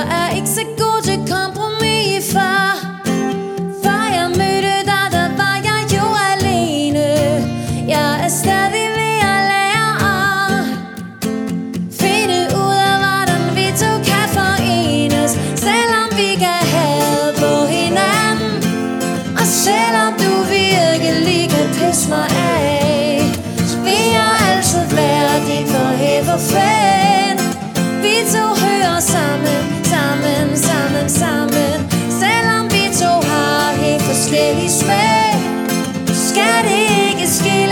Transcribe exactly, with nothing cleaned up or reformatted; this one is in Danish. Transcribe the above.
Jeg er ikke så god til kompromis, far. Før jeg mødte dig, der var jeg jo alene. Jeg er stadig ved at lære at finde ud af, hvordan vi to kan forenes. Selvom vi kan have på hinanden, og selvom du virkelig kan pisse mig af, så vil jeg altid være din forever fan. Vi to hører sammen, sammen, sammen, sammen. Selvom vi to har helt forskellige smag, skal det ikke ske.